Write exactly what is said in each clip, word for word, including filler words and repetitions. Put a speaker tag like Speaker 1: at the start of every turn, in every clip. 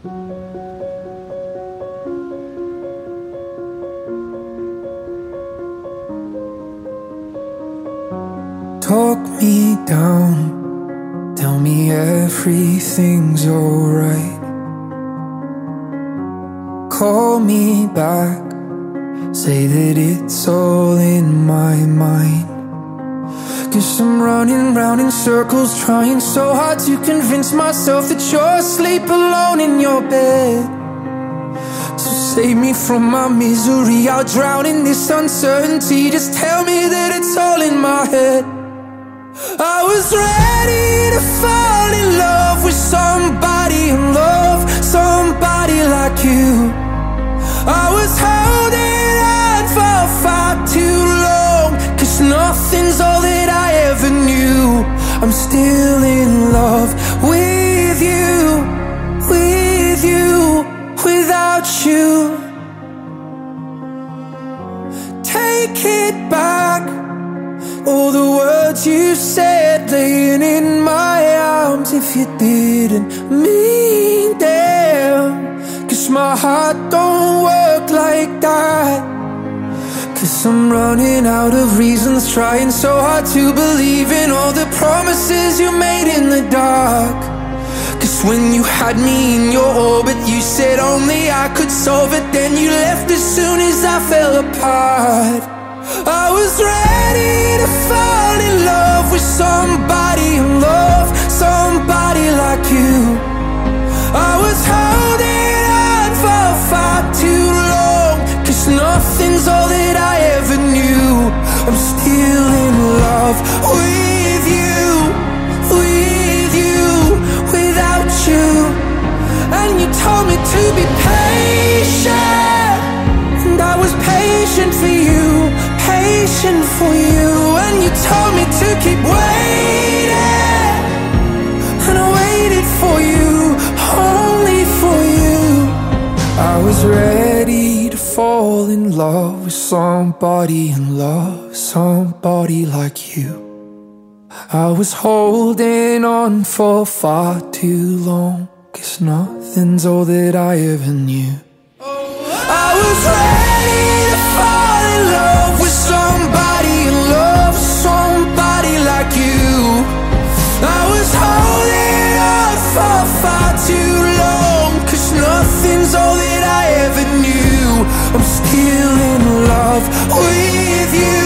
Speaker 1: Talk me down, tell me everything's alright. Call me back, say that it's all in my mind. Cause I'm running round in circles, trying so hard to convince myself that you're asleep alone in your bed. So save me from my misery, I'll drown in this uncertainty. Just tell me that it's all in my head. I was ready to fall in love with somebody and love somebody like you. I was holding on for far too long, cause nothing's all that I ever knew. I'm still in love with you, with you, without you. Take it back, all the words you said laying in my arms. If you didn't mean them, cause my heart don't work like that. Cause I'm running out of reasons, trying so hard to believe in all the promises you made in the dark. Cause when you had me in your orbit, you said only I could solve it. Then you left as soon as I fell apart. I was ready to fall in love with somebody and love somebody like you. I was holding on for far too long, cause nothing's all that I ever knew. I'm still in love with you, with you, without you. And you told me to be patient, and I was patient for you, patient for you. And you told me to keep waiting, and I waited for you, only for you. I was ready to fall in love with somebody and love somebody like you. I was holding on for far too long, cause nothing's all that I ever knew. I was ready to fall in love with somebody and love somebody like you. I was holding on for far too long, cause nothing's all that I ever knew. I'm still in love with you,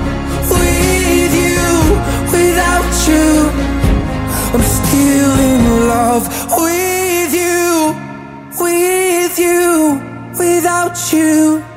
Speaker 1: with you, without you. I'm still in love with you, with you, without you.